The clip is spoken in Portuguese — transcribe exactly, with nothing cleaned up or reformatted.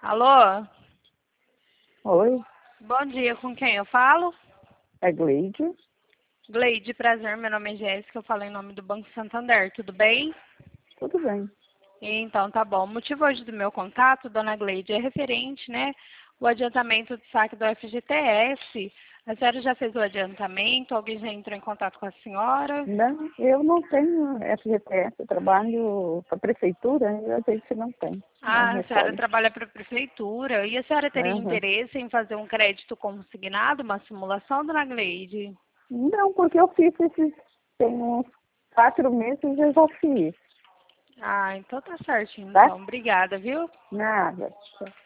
Alô? Oi, Bom dia, com quem eu falo? é Gleide. Gleide, prazer, meu nome é Jéssica, eu falo em nome do Banco Santander, tudo bem? Tudo bem. Então, tá bom. O motivo hoje do meu contato, dona Gleide, é referente, né, o adiantamento do saque do F G T S. A senhora já fez o adiantamento? Alguém já entrou em contato com a senhora? Não, eu não tenho F G T S, eu trabalho para a prefeitura e a gente não tem. Não Ah, a senhora recolhe. trabalha para a prefeitura. E a senhora teria Aham. interesse em fazer um crédito consignado, uma simulação, dona Gleide? Não, porque eu fiz esses, tem uns quatro meses eu já fiz, Ah, então tá certinho, tá? então. Obrigada, viu? Nada.